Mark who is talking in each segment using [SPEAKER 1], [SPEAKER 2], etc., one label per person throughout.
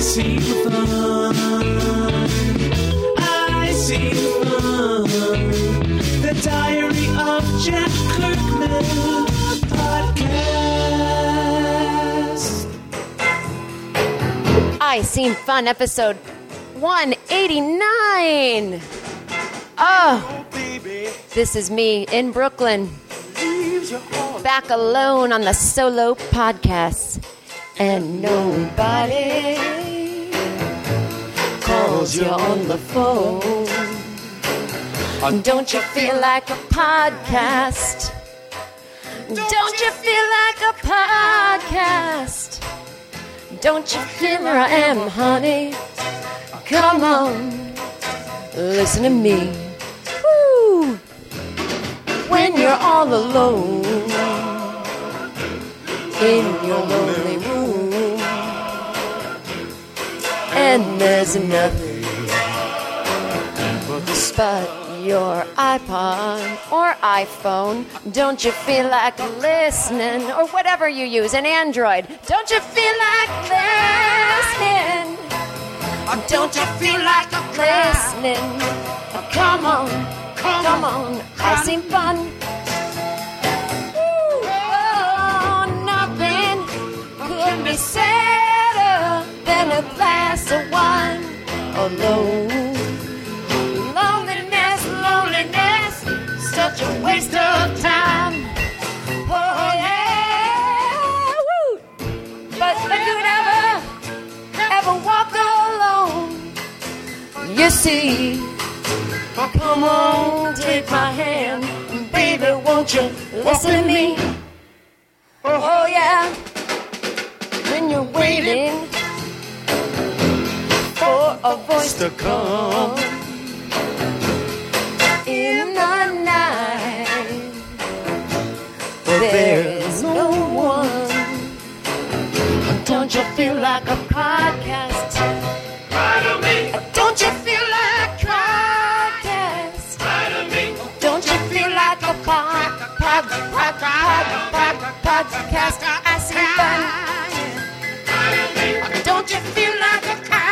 [SPEAKER 1] see fun. I see fun. The Diary of Jack Kirkman podcast.
[SPEAKER 2] I Seen Fun, episode 189. Oh, this is me in Brooklyn, back alone on the solo podcast, and nobody calls you on the phone. Don't you feel like a podcast? Don't you feel like a podcast? Don't you feel where I am, honey? Come on, listen to me. Woo! When you're all alone in your lonely room, and there's nothing but your iPod or iPhone. Don't you feel like listening? Or whatever you use, an Android. Don't you feel like listening? Don't you feel like listening? Come on, come on, I Seen Fun. Oh, nothing could be sadder than a glass of wine alone. Loneliness, such a waste of time. Oh yeah, woo! But if you'd ever walk alone, you see. Come on, take my hand, baby, won't you listen to me? Oh yeah, when you're waiting for a voice to come in the night, there's no one. Don't you feel like a podcast? Don't you feel like a podcast? Don't you feel like a podcast? I Seen Fun. Don't you feel like a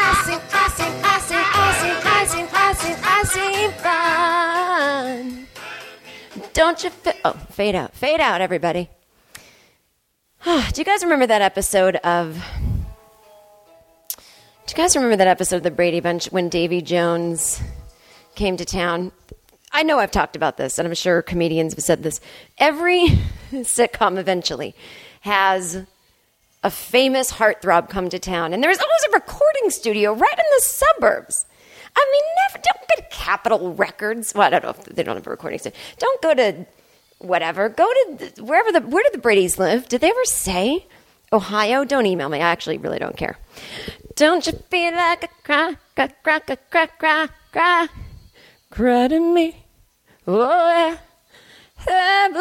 [SPEAKER 2] I Seen Fun? Don't you feel... Oh, fade out, everybody. Do you guys remember that episode of... Do you guys remember that episode of The Brady Bunch when Davy Jones came to town? I know I've talked about this, and I'm sure comedians have said this. Every sitcom eventually has a famous heartthrob come to town, and there's always a recording studio right in the suburbs. I mean, don't go to Capitol Records. Well, I don't know if they don't have a recording studio. Don't go to whatever. Go to where did the Bradys live? Did they ever say? Ohio? Don't email me. I actually really don't care. Don't you feel like a cry to me? Oh, yeah.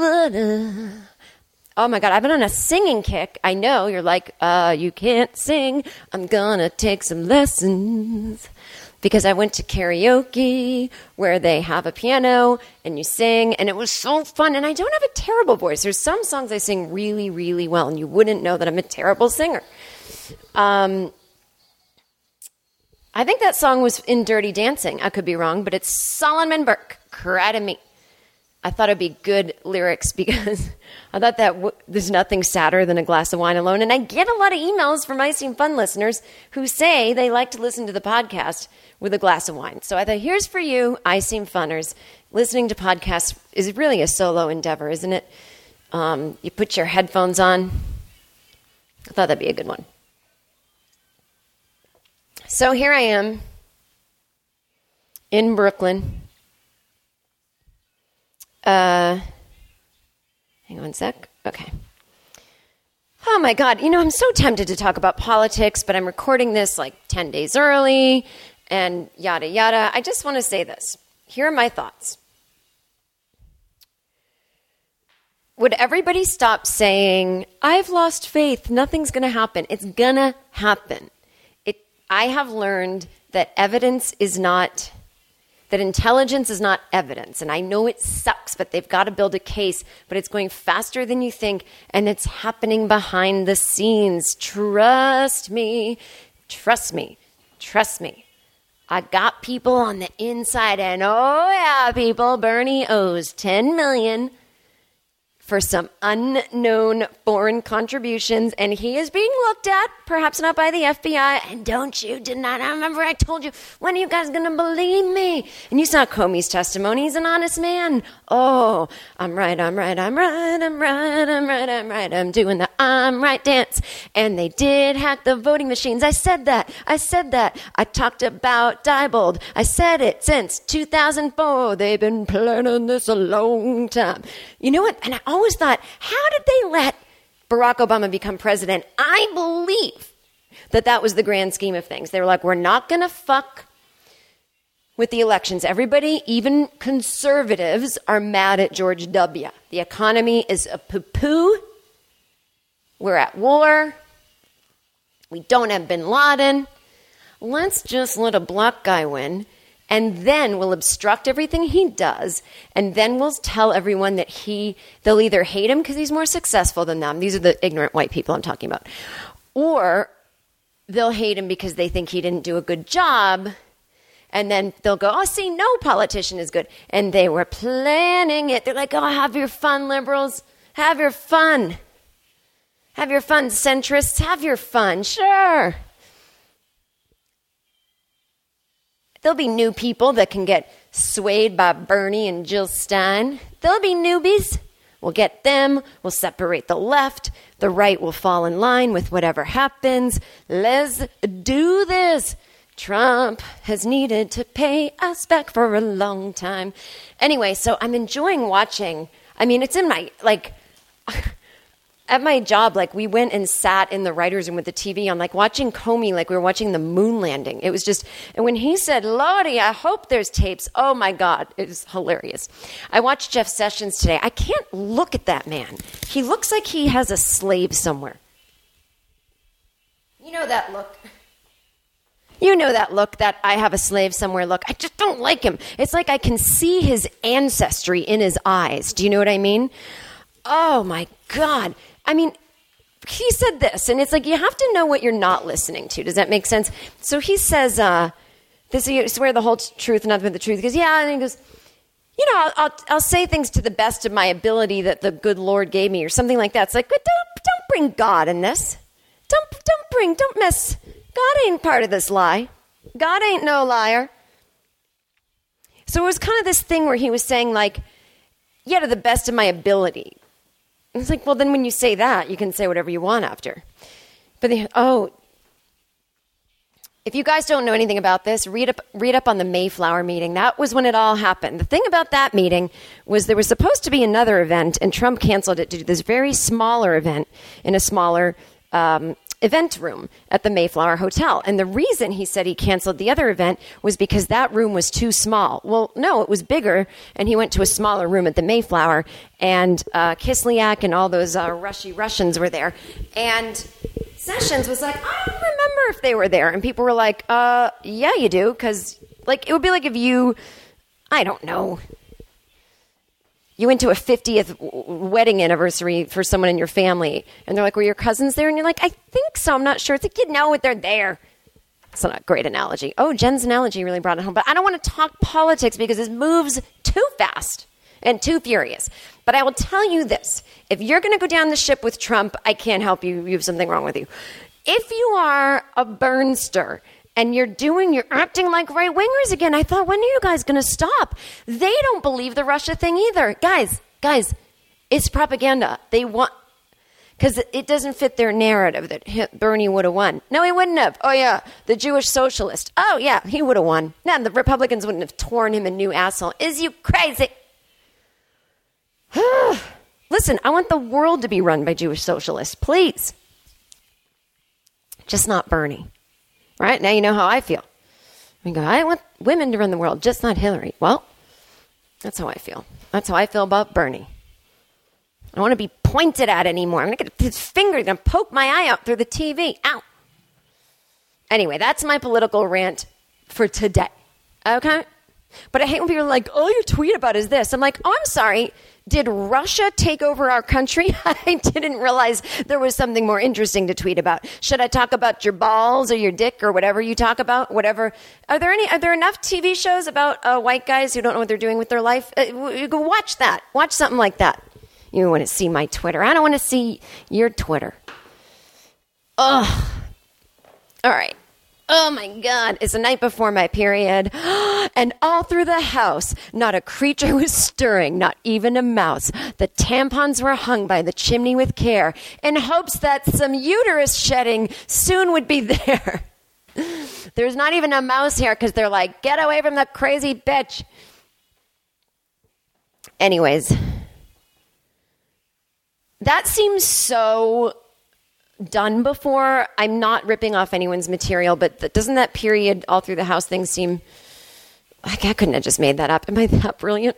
[SPEAKER 2] Oh, my God. I've been on a singing kick. I know. You're like, you can't sing. I'm gonna take some lessons. Because I went to karaoke where they have a piano and you sing, and it was so fun. And I don't have a terrible voice. There's some songs I sing really, really well, and you wouldn't know that I'm a terrible singer. I think that song was in Dirty Dancing. I could be wrong, but it's Solomon Burke, Cry to Me. I thought it'd be good lyrics because I thought that there's nothing sadder than a glass of wine alone. And I get a lot of emails from I Seen Fun listeners who say they like to listen to the podcast with a glass of wine. So I thought, here's for you, I Seen Funners. Listening to podcasts is really a solo endeavor, isn't it? You put your headphones on. I thought that'd be a good one. So here I am in Brooklyn. Hang on one sec. Okay. Oh my God. You know, I'm so tempted to talk about politics, but I'm recording this like 10 days early and yada, yada. I just want to say this. Here are my thoughts. Would everybody stop saying, I've lost faith, nothing's going to happen? It's going to happen. I have learned that evidence is not... that intelligence is not evidence. And I know it sucks, but they've got to build a case. But it's going faster than you think, and it's happening behind the scenes. Trust me. Trust me. I got people on the inside, and oh yeah, people, Bernie owes $10 million for some unknown foreign contributions, and he is being looked at, perhaps not by the FBI, and don't you deny. I remember I told you, when are you guys going to believe me? And you saw Comey's testimony. He's an honest man. Oh, I'm right, I'm doing the I'm right dance. And they did hack the voting machines. I said that. I talked about Diebold. I said it since 2004. They've been planning this a long time. You know what? And I always thought, how did they let Barack Obama become president? I believe that was the grand scheme of things. They were like, we're not going to fuck with the elections. Everybody, even conservatives, are mad at George W. The economy is a poo-poo. We're at war. We don't have bin Laden. Let's just let a black guy win. And then we'll obstruct everything he does. And then we'll tell everyone that they'll either hate him because he's more successful than them. These are the ignorant white people I'm talking about. Or they'll hate him because they think he didn't do a good job. And then they'll go, oh, see, no politician is good. And they were planning it. They're like, oh, have your fun, liberals. Have your fun. Have your fun, centrists. Have your fun. Sure. There'll be new people that can get swayed by Bernie and Jill Stein. There'll be newbies. We'll get them. We'll separate the left. The right will fall in line with whatever happens. Let's do this. Trump has needed to pay us back for a long time. Anyway, so I'm enjoying watching. I mean, it's in my, at my job, we went and sat in the writer's room with the TV on, watching Comey, we were watching the moon landing. It was just, and when he said, Lordy, I hope there's tapes. Oh my God, it was hilarious. I watched Jeff Sessions today. I can't look at that man. He looks like he has a slave somewhere. You know that look. You know that look, that I have a slave somewhere look. I just don't like him. It's like I can see his ancestry in his eyes. Do you know what I mean? Oh my God. I mean, he said this, and it's like you have to know what you're not listening to. Does that make sense? So he says, "This you swear the whole truth, nothing but the truth." He goes, "Yeah," and he goes, "You know, I'll say things to the best of my ability that the good Lord gave me," or something like that. It's like, but don't bring God in this. Don't mess. God ain't part of this lie. God ain't no liar. So it was kind of this thing where he was saying, yeah, to the best of my ability. It's like, well, then when you say that, you can say whatever you want after. But if you guys don't know anything about this, read up on the Mayflower meeting. That was when it all happened. The thing about that meeting was there was supposed to be another event, and Trump canceled it to do this very smaller event in a smaller event room at the Mayflower Hotel. And the reason he said he canceled the other event was because that room was too small. Well, no, it was bigger, and he went to a smaller room at the Mayflower, and Kislyak and all those Russians were there. And Sessions was like, I don't remember if they were there. And people were like, yeah, you do, because it would be like if you, I don't know, you went to a 50th wedding anniversary for someone in your family, and they're like, were your cousins there? And you're like, I think so. I'm not sure. It's like, you know what? They're there. It's not a great analogy. Oh, Jen's analogy really brought it home. But I don't want to talk politics because it moves too fast and too furious. But I will tell you this. If you're going to go down the ship with Trump, I can't help you. You have something wrong with you. If you are a Burnster and you're acting like right-wingers again, I thought, when are you guys going to stop? They don't believe the Russia thing either. Guys, it's propaganda. They want, because it doesn't fit their narrative that Bernie would have won. No, he wouldn't have. Oh, yeah, the Jewish socialist. Oh, yeah, he would have won. No, the Republicans wouldn't have torn him a new asshole. Is you crazy? Listen, I want the world to be run by Jewish socialists, please. Just not Bernie. Right? Now you know how I feel. I want women to run the world, just not Hillary. Well, that's how I feel. That's how I feel about Bernie. I don't want to be pointed at anymore. I'm going to get his finger, going to poke my eye out through the TV. Ow. Anyway, that's my political rant for today. Okay? But I hate when people are like, all you tweet about is this. I'm like, oh, I'm sorry. Did Russia take over our country? I didn't realize there was something more interesting to tweet about. Should I talk about your balls or your dick or whatever you talk about? Whatever. Are there enough TV shows about white guys who don't know what they're doing with their life? You go watch that. Watch something like that. You want to see my Twitter. I don't want to see your Twitter. Ugh. All right. Oh my God, it's the night before my period, and all through the house, not a creature was stirring, not even a mouse. The tampons were hung by the chimney with care, in hopes that some uterus shedding soon would be there. There's not even a mouse here, because they're like, get away from the crazy bitch. Anyways, that seems so done before. I'm not ripping off anyone's material, but doesn't that period all through the house thing seem like I couldn't have just made that up? Am I that brilliant?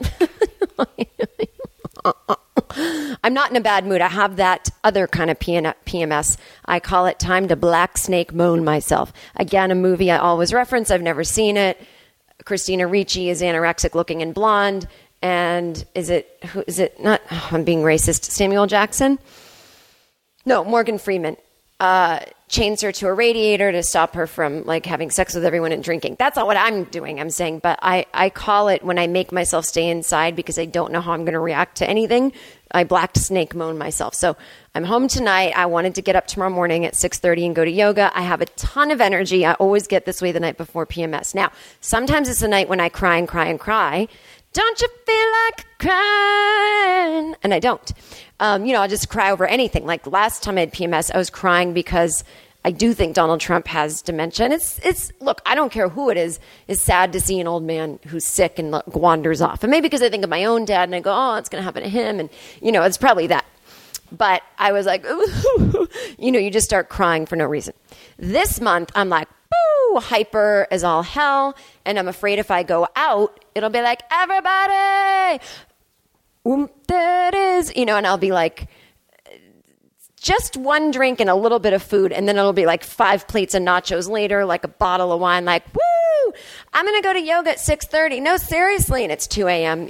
[SPEAKER 2] I'm not in a bad mood. I have that other kind of PMS. I call it time to black snake moan myself. Again, a movie I always reference. I've never seen it. Christina Ricci is anorexic looking and blonde. And is it not, I'm being racist, Samuel Jackson? No, Morgan Freeman chains her to a radiator to stop her from like having sex with everyone and drinking. That's not what I'm doing, I'm saying. But I call it when I make myself stay inside because I don't know how I'm going to react to anything. I black snake moan myself. So I'm home tonight. I wanted to get up tomorrow morning at 6:30 and go to yoga. I have a ton of energy. I always get this way the night before PMS. Now, sometimes it's the night when I cry and cry and cry. Don't you feel like crying? And I don't. I'll just cry over anything. Like last time I had PMS, I was crying because I do think Donald Trump has dementia. And it's look, I don't care who it is. It's sad to see an old man who's sick and wanders off. And maybe because I think of my own dad and I go, oh, it's going to happen to him. And, it's probably that. But I was like, you just start crying for no reason. This month, I'm like, boo, hyper as all hell. And I'm afraid if I go out, it'll be like, everybody, there it is, and I'll be like, just one drink and a little bit of food. And then it'll be like 5 plates of nachos later, like a bottle of wine, like, woo, I'm going to go to yoga at 6:30. No, seriously. And it's 2 a.m.,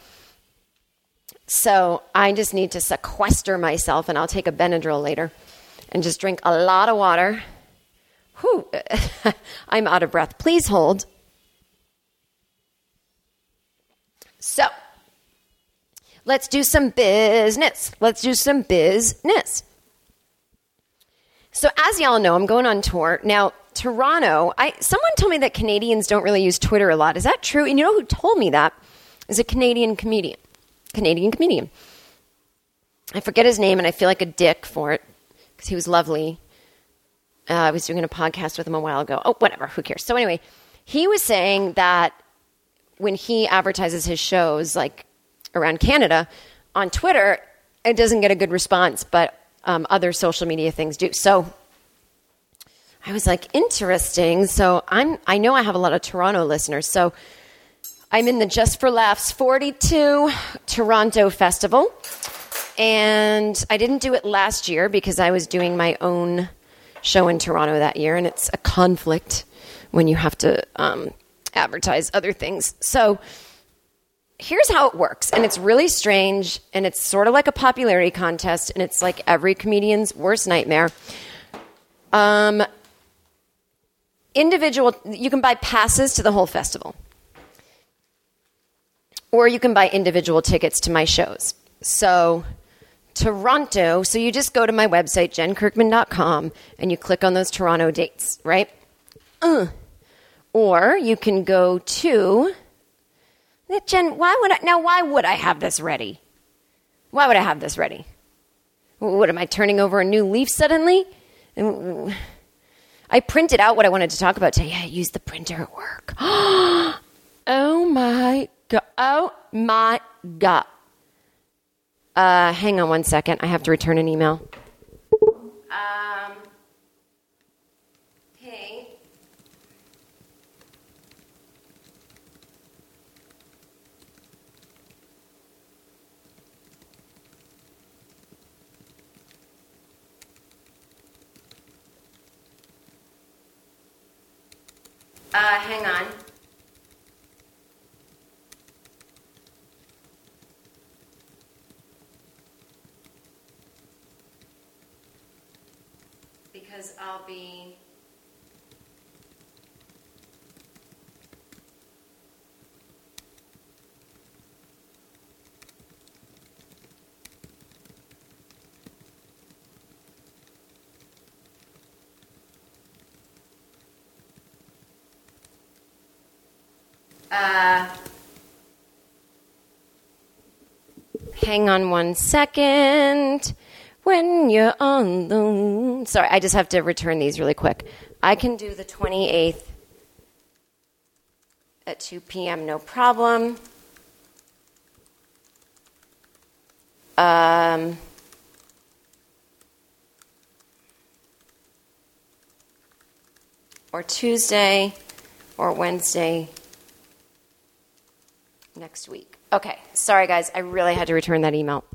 [SPEAKER 2] So I just need to sequester myself, and I'll take a Benadryl later and just drink a lot of water. Whew, I'm out of breath. Please hold. So let's do some business. So as y'all know, I'm going on tour. Now, Toronto, someone told me that Canadians don't really use Twitter a lot. Is that true? And you know who told me that? Is a Canadian comedian. I forget his name, and I feel like a dick for it because he was lovely. I was doing a podcast with him a while ago. Oh, whatever. Who cares? So anyway, he was saying that when he advertises his shows, like around Canada, on Twitter, it doesn't get a good response, but other social media things do. So I was like, interesting. So I know I have a lot of Toronto listeners. So I'm in the Just for Laughs 42 Toronto Festival. And I didn't do it last year because I was doing my own show in Toronto that year. And it's a conflict when you have to advertise other things. So here's how it works. And it's really strange. And it's sort of like a popularity contest. And it's like every comedian's worst nightmare. You can buy passes to the whole festival. Or you can buy individual tickets to my shows. So Toronto, so you just go to my website, jenkirkman.com, and you click on those Toronto dates, right? Or you can go to... Jen, why would I have this ready? Why would I have this ready? What, am I turning over a new leaf suddenly? I printed out what I wanted to talk about today. I used the printer at work. Oh my God. Oh my God. Hang on one second. I have to return an email. Hey. Hang on. I'll be... Hang on one second. When you're on the... Sorry, I just have to return these really quick. I can do the 28th at 2 p.m., no problem. Or Tuesday or Wednesday next week. Okay, sorry guys, I really had to return that email.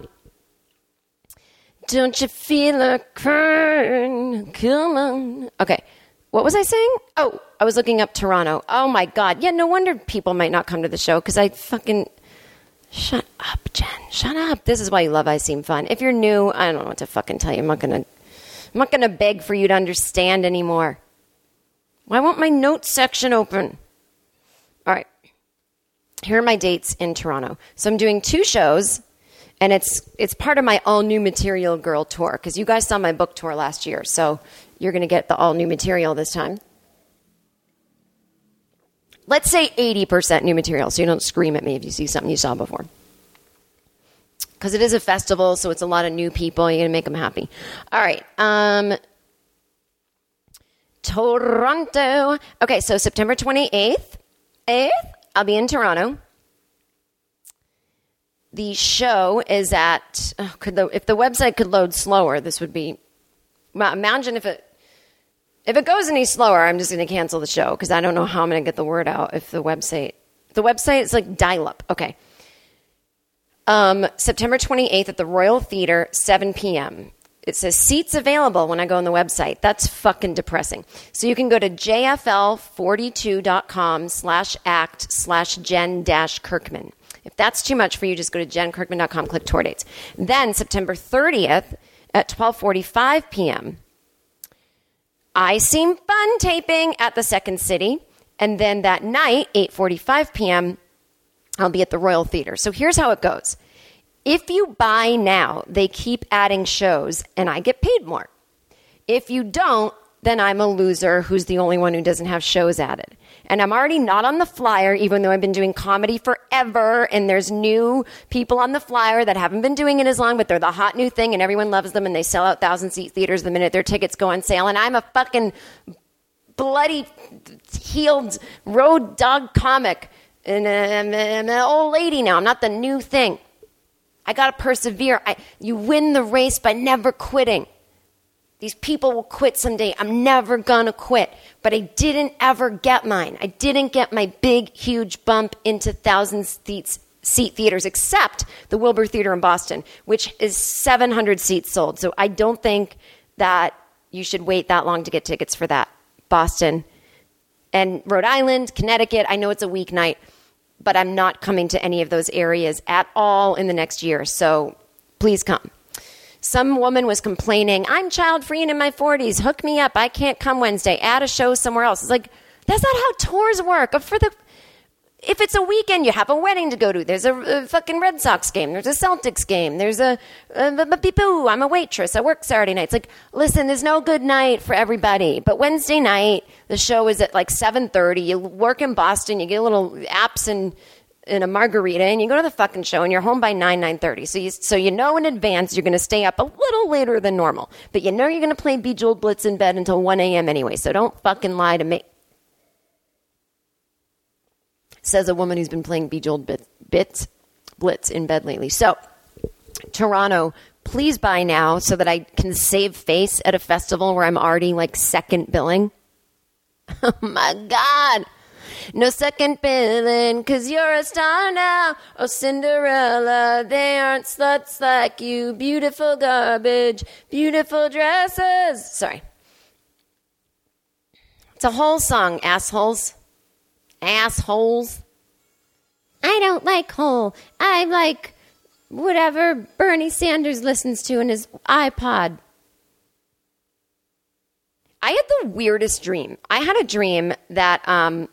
[SPEAKER 2] Don't you feel a crying? Come on. Okay, what was I saying? Oh, I was looking up Toronto. Oh my God, yeah, no wonder people might not come to the show because I fucking... Shut up, Jen. Shut up. This is why you love I Seem Fun. If you're new, I don't know what to fucking tell you. I'm not gonna beg for you to understand anymore. Why won't my notes section open? All right. Here are my dates in Toronto. So I'm doing 2 shows, and it's part of my All New Material Girl tour, because you guys saw my book tour last year, so you're going to get the all new material this time. Let's say 80% new material, so you don't scream at me if you see something you saw before. Because it is a festival, so it's a lot of new people. You're going to make them happy. All right. Toronto. Okay, so September 28th. I'll be in Toronto. The show is at... if the website could load slower, this would be... Imagine if it goes any slower, I'm just going to cancel the show because I don't know how I'm going to get the word out if the website... The website is like dial-up. Okay. September 28th at the Royal Theatre, 7 p.m. It says seats available when I go on the website. That's fucking depressing. So you can go to jfl42.com/act/Jen-Kirkman. If that's too much for you, just go to jenkirkman.com, click tour dates. Then September 30th at 12:45 p.m., I Seem Fun taping at the Second City. And then that night, 8:45 p.m., I'll be at the Royal Theatre. So here's how it goes. If you buy now, they keep adding shows, and I get paid more. If you don't, then I'm a loser who's the only one who doesn't have shows added. And I'm already not on the flyer, even though I've been doing comedy forever, and there's new people on the flyer that haven't been doing it as long, but they're the hot new thing, and everyone loves them, and they sell out 1,000-seat theaters the minute their tickets go on sale, and I'm a fucking bloody, healed road dog comic, and I'm an old lady now. I'm not the new thing. I got to persevere. You win the race by never quitting. These people will quit someday. I'm never going to quit. But I didn't ever get mine. I didn't get my big, huge bump into 1,000-seat theaters, except the Wilbur Theater in Boston, which is 700 seats sold. So I don't think that you should wait that long to get tickets for that. Boston and Rhode Island, Connecticut, I know it's a weeknight, but I'm not coming to any of those areas at all in the next year. So please come. Some woman was complaining, I'm child-free and in my 40s. Hook me up. I can't come Wednesday. Add a show somewhere else. It's like, that's not how tours work. If it's a weekend, you have a wedding to go to. There's a fucking Red Sox game. There's a Celtics game. There's I'm a waitress. I work Saturday nights. Like, listen, there's no good night for everybody. But Wednesday night, the show is at like 7:30. You work in Boston. You get a little apps and a margarita, and you go to the fucking show, and you're home by 9:30. So you know in advance you're going to stay up a little later than normal. But you know you're going to play Bejeweled Blitz in bed until 1 a.m. anyway. So don't fucking lie to me. Says a woman who's been playing Bejeweled Blitz in bed lately. So, Toronto, please buy now so that I can save face at a festival where I'm already like second billing. Oh my God. No second billing because you're a star now. Oh, Cinderella, they aren't sluts like you. Beautiful garbage, beautiful dresses. Sorry. It's a whole song, assholes. Assholes. I don't like whole. I like whatever Bernie Sanders listens to in his iPod. I had the weirdest dream. I had a dream that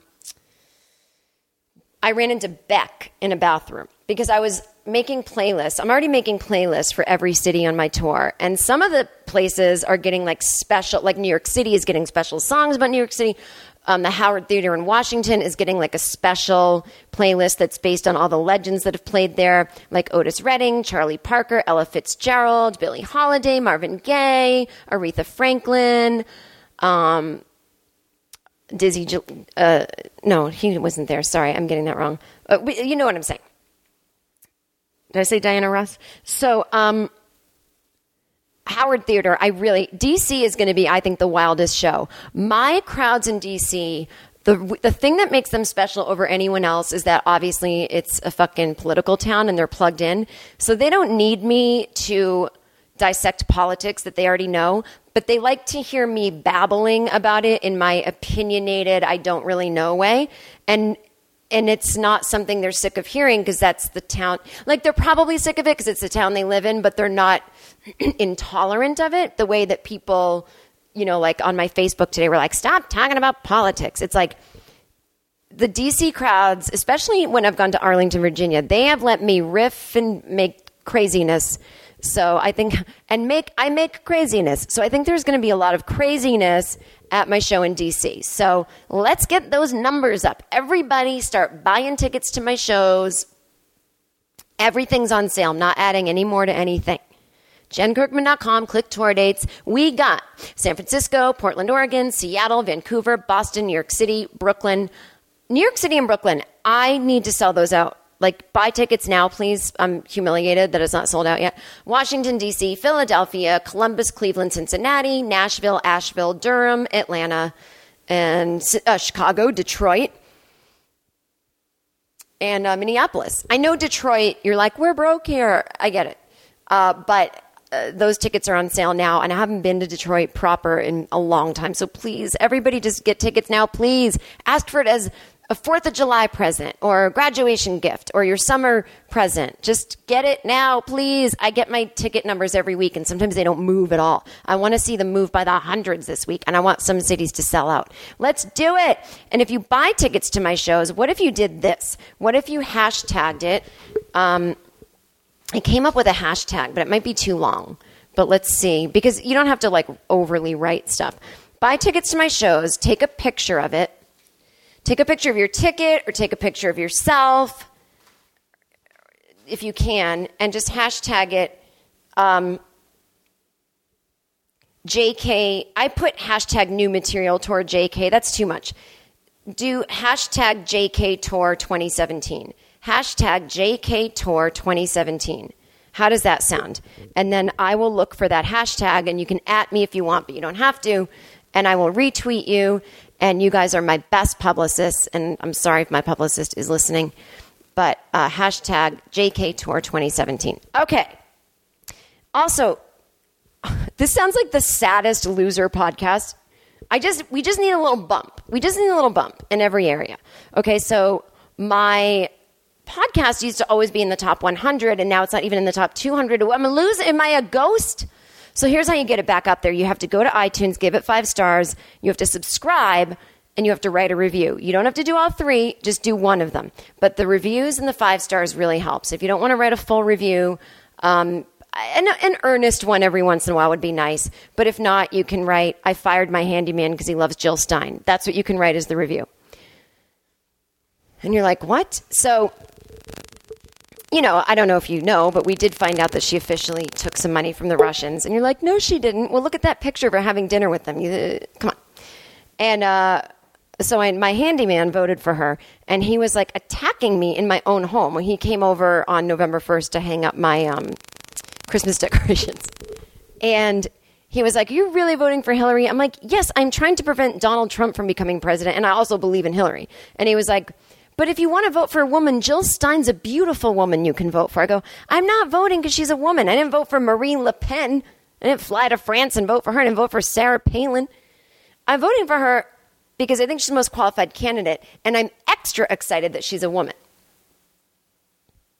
[SPEAKER 2] I ran into Beck in a bathroom because I was making playlists. I'm already making playlists for every city on my tour. And some of the places are getting like special, like New York City is getting special songs about New York City. The Howard Theater in Washington is getting like a special playlist that's based on all the legends that have played there, like Otis Redding, Charlie Parker, Ella Fitzgerald, Billie Holiday, Marvin Gaye, Aretha Franklin, Dizzy, no, he wasn't there. Sorry, I'm getting that wrong. You know what I'm saying. Did I say Diana Ross? So, Howard Theater, DC is going to be, I think, the wildest show. My crowds in DC, the thing that makes them special over anyone else is that obviously it's a fucking political town and they're plugged in. So they don't need me to dissect politics that they already know, but they like to hear me babbling about it in my opinionated, I don't really know way. And it's not something they're sick of hearing because that's the town. Like, they're probably sick of it because it's the town they live in, but they're not intolerant of it the way that people, like on my Facebook today were like, stop talking about politics. It's like the DC crowds, especially when I've gone to Arlington, Virginia, they have let me riff and make craziness. So I think, I make craziness. So I think there's going to be a lot of craziness at my show in DC. So let's get those numbers up. Everybody start buying tickets to my shows. Everything's on sale. I'm not adding any more to anything. JenKirkman.com, click tour dates. We got San Francisco, Portland, Oregon, Seattle, Vancouver, Boston, New York City, Brooklyn. New York City and Brooklyn, I need to sell those out. Like, buy tickets now, please. I'm humiliated that it's not sold out yet. Washington, D.C., Philadelphia, Columbus, Cleveland, Cincinnati, Nashville, Asheville, Durham, Atlanta, and Chicago, Detroit, and Minneapolis. I know Detroit, you're like, we're broke here. I get it. But those tickets are on sale now, and I haven't been to Detroit proper in a long time. So please, everybody just get tickets now, please. Ask for it as a 4th of July present or a graduation gift or your summer present. Just get it now, please. I get my ticket numbers every week, and sometimes they don't move at all. I want to see them move by the hundreds this week, and I want some cities to sell out. Let's do it. And if you buy tickets to my shows, what if you did this? What if you hashtagged it? I came up with a hashtag, but it might be too long. But let's see, because you don't have to like overly write stuff. Buy tickets to my shows, take a picture of it. Take a picture of your ticket or take a picture of yourself if you can, and just hashtag it JK. I put hashtag new material tour JK. That's too much. Do hashtag JK Tour 2017. Hashtag JK Tour 2017. How does that sound? And then I will look for that hashtag, and you can @ me if you want, but you don't have to. And I will retweet you. And you guys are my best publicists, and I'm sorry if my publicist is listening, but hashtag JK Tour 2017. Okay. Also, this sounds like the saddest loser podcast. We just need a little bump. We just need a little bump in every area. Okay, so my podcast used to always be in the top 100, and now it's not even in the top 200. I'm a loser. Am I a ghost? So here's how you get it back up there. You have to go to iTunes, give it 5 stars. You have to subscribe, and you have to write a review. You don't have to do all 3. Just do one of them. But the reviews and the 5 stars really helps. If you don't want to write a full review, an earnest one every once in a while would be nice. But if not, you can write, I fired my handyman because he loves Jill Stein. That's what you can write as the review. And you're like, what? So, I don't know if you know, but we did find out that she officially took some money from the Russians. And you're like, no, she didn't. Well, look at that picture of her having dinner with them. Come on. And so my handyman voted for her, and he was like attacking me in my own home when he came over on November 1st to hang up my Christmas decorations. And he was like, are you really voting for Hillary? I'm like, yes, I'm trying to prevent Donald Trump from becoming president, and I also believe in Hillary. And he was like, but if you want to vote for a woman, Jill Stein's a beautiful woman you can vote for. I go, I'm not voting because she's a woman. I didn't vote for Marine Le Pen. I didn't fly to France and vote for her. I didn't vote for Sarah Palin. I'm voting for her because I think she's the most qualified candidate, and I'm extra excited that she's a woman.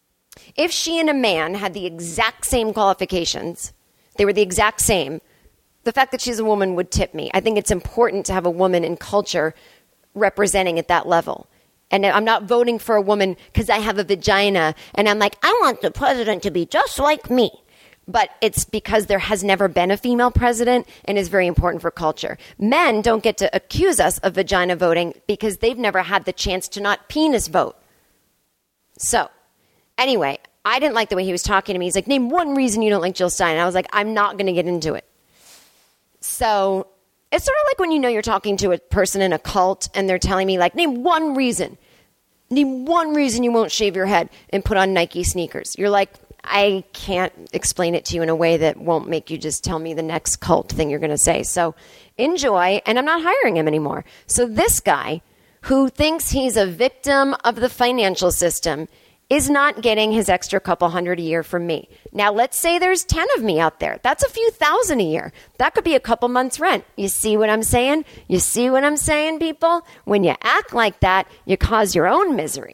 [SPEAKER 2] If she and a man had the exact same qualifications, they were the exact same, the fact that she's a woman would tip me. I think it's important to have a woman in culture representing at that level. And I'm not voting for a woman because I have a vagina and I'm like, I want the president to be just like me. But it's because there has never been a female president and is very important for culture. Men don't get to accuse us of vagina voting because they've never had the chance to not penis vote. So, anyway, I didn't like the way he was talking to me. He's like, name one reason you don't like Jill Stein. And I was like, I'm not going to get into it. So, it's sort of like when you know you're talking to a person in a cult and they're telling me, like, name one reason. Name one reason you won't shave your head and put on Nike sneakers. You're like, I can't explain it to you in a way that won't make you just tell me the next cult thing you're going to say. So enjoy, and I'm not hiring him anymore. So this guy who thinks he's a victim of the financial system is not getting his extra couple hundred a year from me. Now, let's say there's 10 of me out there. That's a few thousand a year. That could be a couple months' rent. You see what I'm saying? You see what I'm saying, people? When you act like that, you cause your own misery.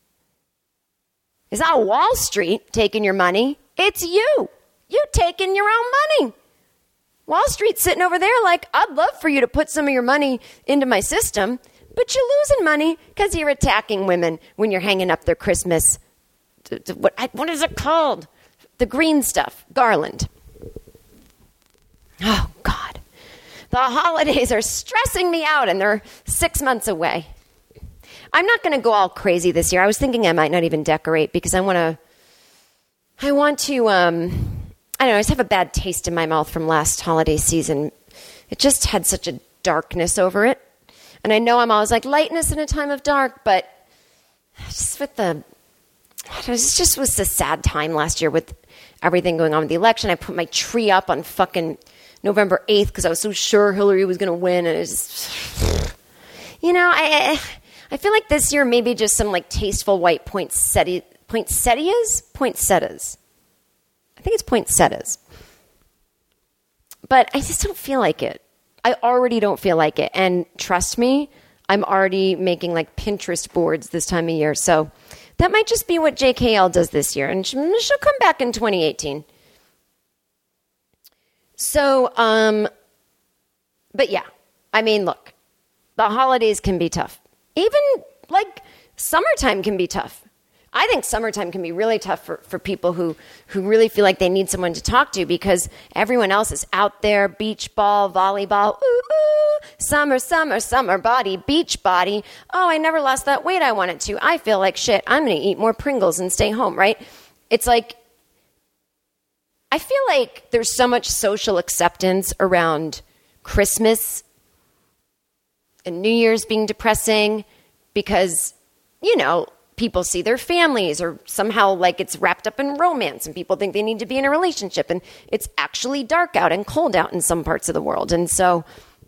[SPEAKER 2] It's not Wall Street taking your money. It's you. You taking your own money. Wall Street's sitting over there like, I'd love for you to put some of your money into my system, but you're losing money because you're attacking women when you're hanging up their Christmas, what is it called? The green stuff, garland. Oh, God. The holidays are stressing me out, and they're 6 months away. I'm not going to go all crazy this year. I was thinking I might not even decorate because I want to, I don't know, I just have a bad taste in my mouth from last holiday season. It just had such a darkness over it. And I know I'm always like, lightness in a time of dark, but just with it just was a sad time last year with everything going on with the election. I put my tree up on fucking November 8th because I was so sure Hillary was going to win. And it just, I feel like this year maybe just some like tasteful white poinsettias? Poinsettias. I think it's poinsettias. But I just don't feel like it. I already don't feel like it. And trust me, I'm already making like Pinterest boards this time of year. So that might just be what JKL does this year. And she'll come back in 2018. So, but yeah, I mean, look, the holidays can be tough. Even like summertime can be tough. I think summertime can be really tough for people who really feel like they need someone to talk to because everyone else is out there, beach ball, volleyball, ooh, ooh, summer, summer, summer body, beach body. Oh, I never lost that weight I wanted to. I feel like shit. I'm going to eat more Pringles and stay home, right? It's like, I feel like there's so much social acceptance around Christmas and New Year's being depressing because, people see their families or somehow like it's wrapped up in romance and people think they need to be in a relationship and it's actually dark out and cold out in some parts of the world. And so,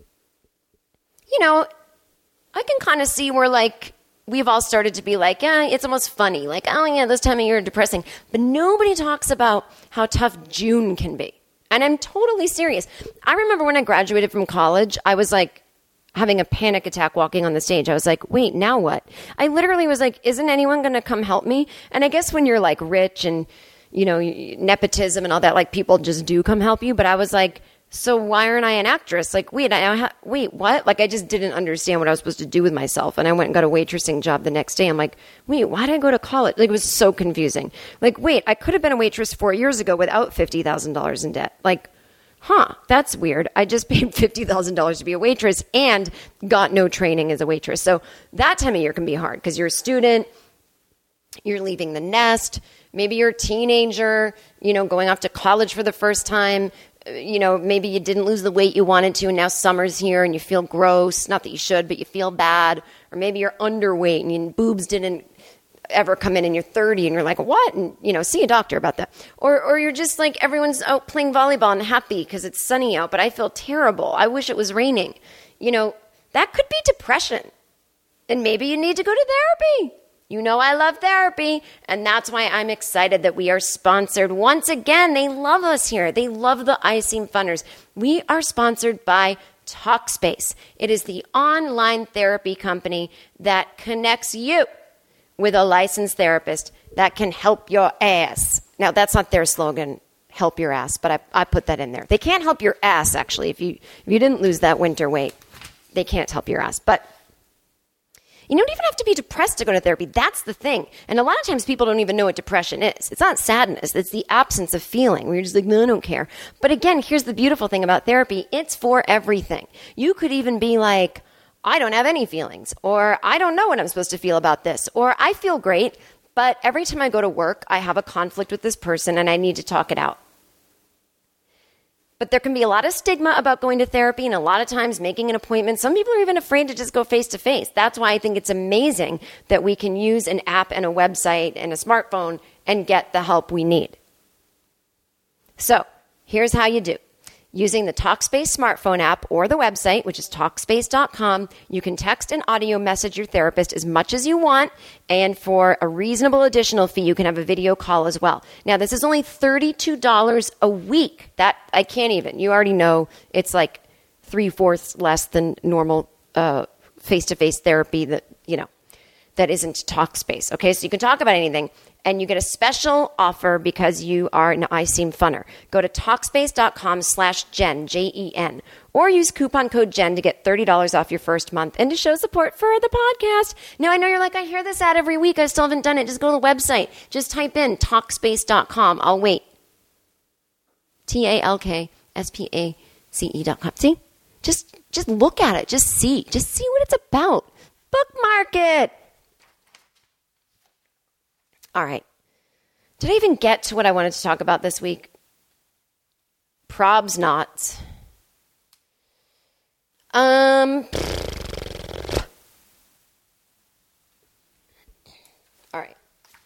[SPEAKER 2] I can kind of see where like we've all started to be like, yeah, it's almost funny. Like, oh yeah, this time of year is depressing. But nobody talks about how tough June can be. And I'm totally serious. I remember when I graduated from college, I was like, having a panic attack walking on the stage. I was like, wait, now what? I literally was like, isn't anyone going to come help me? And I guess when you're like rich and, nepotism and all that, like people just do come help you. But I was like, so why aren't I an actress? Like, wait, what? Like, I just didn't understand what I was supposed to do with myself. And I went and got a waitressing job the next day. I'm like, wait, why did I go to college? Like, it was so confusing. Like, wait, I could have been a waitress 4 years ago without $50,000 in debt. Like, that's weird. I just paid $50,000 to be a waitress and got no training as a waitress. So that time of year can be hard because you're a student, you're leaving the nest, maybe you're a teenager, going off to college for the first time. Maybe you didn't lose the weight you wanted to and now summer's here and you feel gross. Not that you should, but you feel bad. Or maybe you're underweight and your boobs didn't ever come in and you're 30 and you're like, what? And, see a doctor about that. Or you're just like, everyone's out playing volleyball and happy because it's sunny out, but I feel terrible. I wish it was raining. That could be depression. And maybe you need to go to therapy. I love therapy. And that's why I'm excited that we are sponsored. Once again, they love us here. They love the iSeam Funners. We are sponsored by Talkspace. It is the online therapy company that connects you with a licensed therapist that can help your ass. Now, that's not their slogan. help your ass, but I put that in there. They can't help your ass, actually. If you didn't lose that winter weight, they can't help your ass. But you don't even have to be depressed to go to therapy. That's the thing. And a lot of times people don't even know what depression is. It's not sadness. It's the absence of feeling where you're just like, no, I don't care. But again, here's the beautiful thing about therapy. It's for everything. You could even be like, I don't have any feelings, or I don't know what I'm supposed to feel about this, or I feel great, but every time I go to work, I have a conflict with this person and I need to talk it out. But there can be a lot of stigma about going to therapy and a lot of times making an appointment. Some people are even afraid to just go face to face. That's why I think it's amazing that we can use an app and a website and a smartphone and get the help we need. So here's how you do. Using the Talkspace smartphone app or the website, which is Talkspace.com, you can text and audio message your therapist as much as you want, and for a reasonable additional fee, you can have a video call as well. Now, this is only $32 a week. That I can't even. You already know it's like 3/4 less than normal face-to-face therapy that isn't Talkspace. Okay, so you can talk about anything. And you get a special offer because you are an iSeem funner. Go to Talkspace.com/Jen, Jen, or use coupon code Jen to get $30 off your first month and to show support for the podcast. Now, I know you're like, I hear this ad every week. I still haven't done it. Just go to the website. Just type in Talkspace.com. I'll wait. TalkSpace.com. See? Just look at it. Just see what it's about. Bookmark it. All right. Did I even get to what I wanted to talk about this week? Probs not. All right.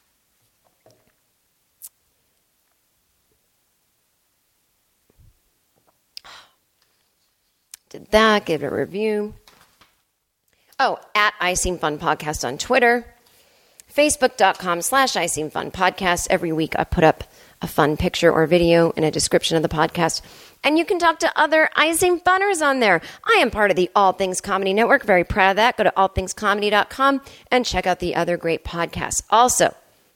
[SPEAKER 2] Did that, gave it a review. Oh, at iSeem Fun Podcast on Twitter. Facebook.com/iSeem Fun Podcast. Every week I put up a fun picture or video in a description of the podcast. And you can talk to other iSeem Funners on there. I am part of the All Things Comedy Network. Very proud of that. Go to allthingscomedy.com and check out the other great podcasts. Also,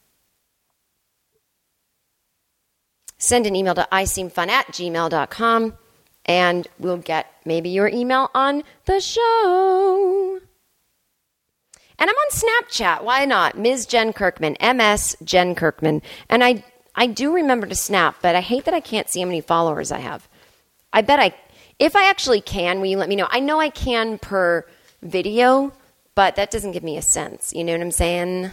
[SPEAKER 2] send an email to iSeemFun@gmail.com and we'll get maybe your email on the show. And I'm on Snapchat. Why not? Ms. Jen Kirkman, MS Jen Kirkman. And I do remember to snap, but I hate that I can't see how many followers I have. I bet if I actually can, will you let me know? I know I can per video, but that doesn't give me a sense. You know what I'm saying?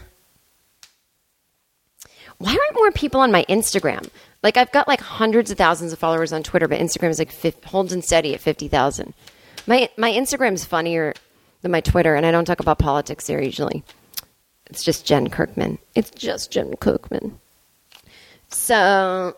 [SPEAKER 2] Why aren't more people on my Instagram? Like, I've got like hundreds of thousands of followers on Twitter, but Instagram is like holds and steady at 50,000. My Instagram is funnier than my Twitter, and I don't talk about politics there usually. It's just Jen Kirkman. It's just Jen Kirkman. So,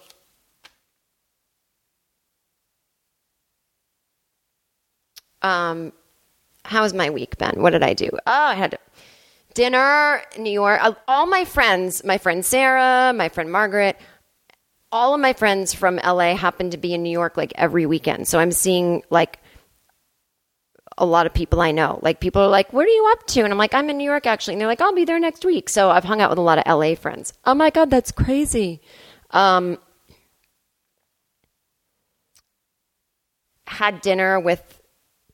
[SPEAKER 2] how's my week been? What did I do? Oh, I had dinner in New York. All my friend Sarah, my friend Margaret, all of my friends from LA happen to be in New York like every weekend. So I'm seeing like a lot of people I know. Like, people are like, what are you up to? And I'm like, I'm in New York, actually. And they're like, I'll be there next week. So I've hung out with a lot of LA friends. Oh, my God, that's crazy. Had dinner with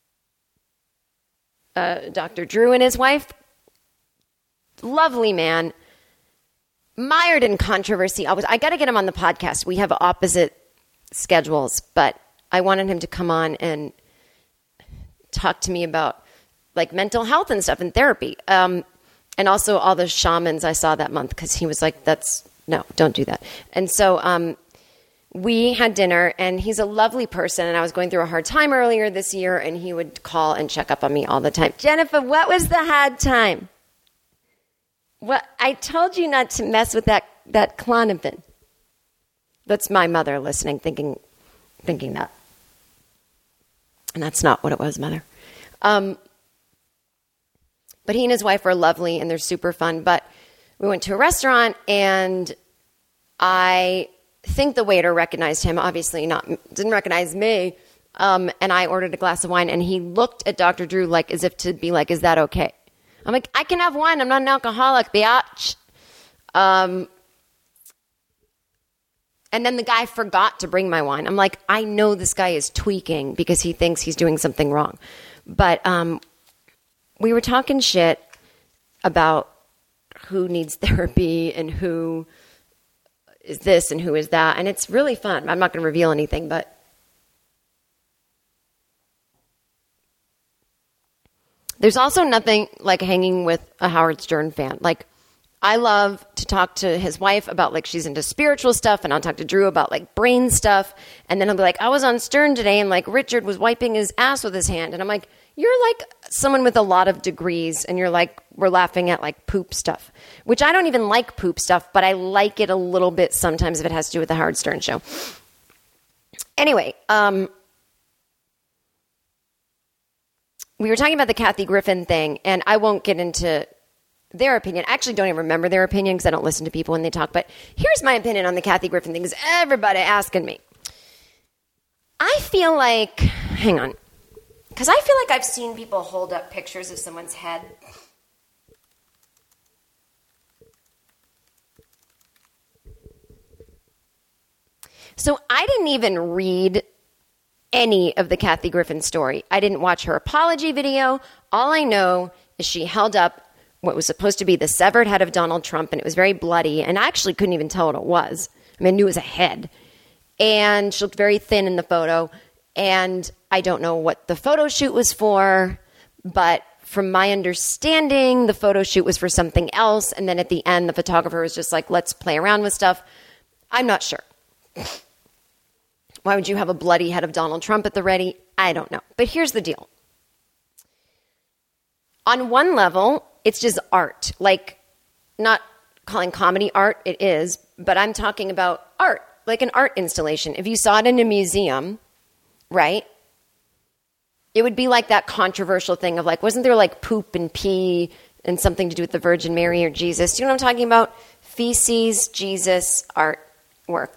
[SPEAKER 2] Dr. Drew and his wife. Lovely man. Mired in controversy. I got to get him on the podcast. We have opposite schedules, but I wanted him to come on and talk to me about like mental health and stuff and therapy. And also all the shamans I saw that month, because he was like, no, don't do that. And so we had dinner, and he's a lovely person, and I was going through a hard time earlier this year, and he would call and check up on me all the time. Jennifer, what was the hard time? Well, I told you not to mess with that Klonopin. That's my mother listening, thinking that. And that's not what it was, Mother. But he and his wife are lovely, and they're super fun. But we went to a restaurant, and I think the waiter recognized him. Obviously didn't recognize me. And I ordered a glass of wine, and he looked at Dr. Drew like as if to be like, is that okay? I'm like, I can have wine. I'm not an alcoholic, biatch. And And then the guy forgot to bring my wine. I'm like, I know this guy is tweaking because he thinks he's doing something wrong. But we were talking shit about who needs therapy and who is this and who is that. And it's really fun. I'm not going to reveal anything, but there's also nothing like hanging with a Howard Stern fan. Like, I love to talk to his wife about, like, she's into spiritual stuff, and I'll talk to Drew about, like, brain stuff. And then I'll be like, I was on Stern today, and, like, Richard was wiping his ass with his hand. And I'm like, you're, like, someone with a lot of degrees, and you're, like, we're laughing at, like, poop stuff. Which I don't even like poop stuff, but I like it a little bit sometimes if it has to do with the Howard Stern show. Anyway, we were talking about the Kathy Griffin thing, and I won't get into their opinion. I actually don't even remember their opinion because I don't listen to people when they talk. But here's my opinion on the Kathy Griffin thing, because everybody asking me. I feel like, hang on, because I feel like I've seen people hold up pictures of someone's head. So I didn't even read any of the Kathy Griffin story. I didn't watch her apology video. All I know is she held up what was supposed to be the severed head of Donald Trump, and it was very bloody, and I actually couldn't even tell what it was. I mean, I knew it was a head. And she looked very thin in the photo, and I don't know what the photo shoot was for, but from my understanding, the photo shoot was for something else, and then at the end, the photographer was just like, let's play around with stuff. I'm not sure. Why would you have a bloody head of Donald Trump at the ready? I don't know. But here's the deal. On one level, it's just art. Like, not calling comedy art, it is, but I'm talking about art, like an art installation. If you saw it in a museum, right, it would be like that controversial thing of, like, wasn't there like poop and pee and something to do with the Virgin Mary or Jesus? Do you know what I'm talking about? Feces, Jesus, artwork.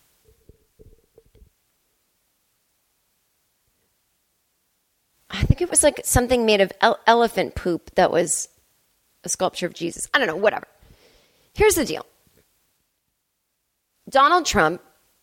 [SPEAKER 2] I think it was like something made of elephant poop that was a sculpture of Jesus. I don't know, whatever. Here's the deal. Donald Trump,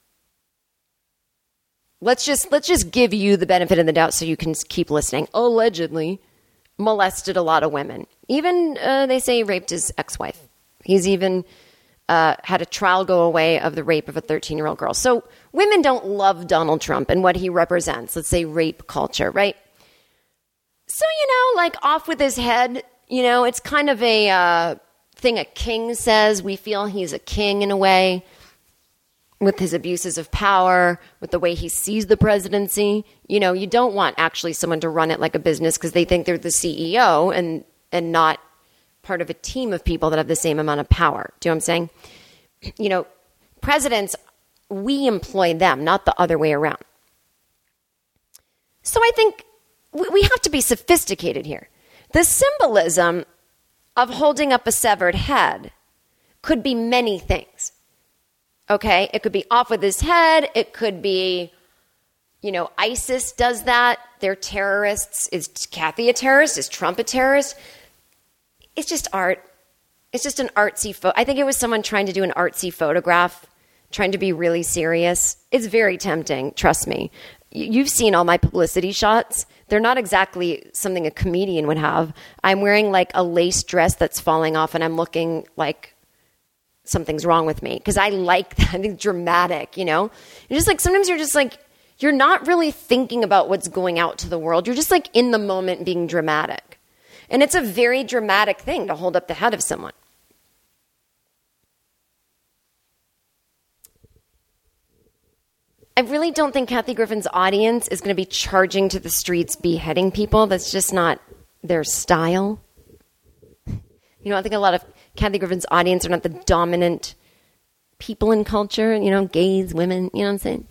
[SPEAKER 2] let's just give you the benefit of the doubt so you can keep listening, allegedly molested a lot of women. Even, they say, raped his ex-wife. He's even had a trial go away of the rape of a 13-year-old girl. So women don't love Donald Trump and what he represents. Let's say rape culture, right? So, like, off with his head, it's kind of a thing a king says. We feel he's a king in a way with his abuses of power, with the way he sees the presidency. You don't want actually someone to run it like a business because they think they're the CEO and not part of a team of people that have the same amount of power. Do you know what I'm saying? Presidents, we employ them, not the other way around. So I think we have to be sophisticated here. The symbolism of holding up a severed head could be many things. Okay? It could be off with his head. It could be, ISIS does that. They're terrorists. Is Kathy a terrorist? Is Trump a terrorist? It's just art. It's just an artsy photo. I think it was someone trying to do an artsy photograph, trying to be really serious. It's very tempting. Trust me. You've seen all my publicity shots. They're not exactly something a comedian would have. I'm wearing like a lace dress that's falling off and I'm looking like something's wrong with me because I like that. I think it's dramatic, It's just like sometimes you're just like, you're not really thinking about what's going out to the world. You're just like in the moment being dramatic. And it's a very dramatic thing to hold up the head of someone. I really don't think Kathy Griffin's audience is going to be charging to the streets, beheading people. That's just not their style. I think a lot of Kathy Griffin's audience are not the dominant people in culture, gays, women, you know what I'm saying?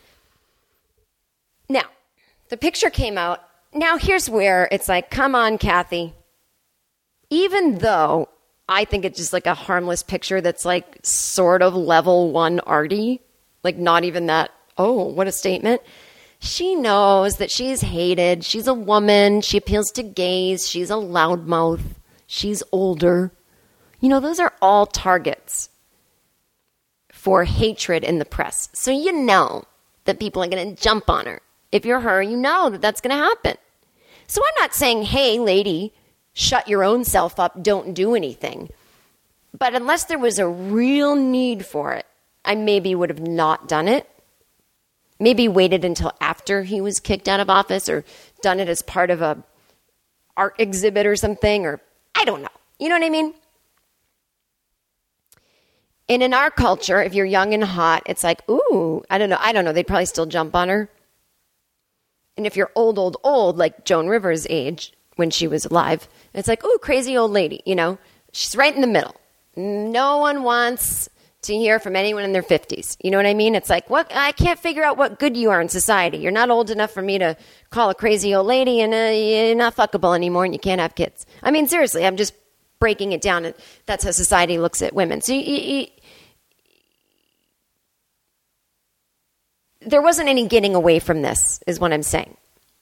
[SPEAKER 2] Now, the picture came out. Now, here's where it's like, come on, Kathy. Even though I think it's just like a harmless picture that's like sort of level 1 arty, like not even that. Oh, what a statement. She knows that she's hated. She's a woman. She appeals to gays. She's a loudmouth. She's older. Those are all targets for hatred in the press. So you know that people are going to jump on her. If you're her, you know that that's going to happen. So I'm not saying, hey, lady, shut your own self up, don't do anything. But unless there was a real need for it, I maybe would have not done it. Maybe waited until after he was kicked out of office or done it as part of a art exhibit or something, or I don't know. You know what I mean? And in our culture, if you're young and hot, it's like, ooh, I don't know. They'd probably still jump on her. And if you're old, like Joan Rivers' age when she was alive, it's like, ooh, crazy old lady, you know? She's right in the middle. No one wants to hear from anyone in their 50s. You know what I mean? It's like, what? I can't figure out what good you are in society. You're not old enough for me to call a crazy old lady, and you're not fuckable anymore, and you can't have kids. I mean, seriously, I'm just breaking it down. That's how society looks at women. So there wasn't any getting away from this, is what I'm saying.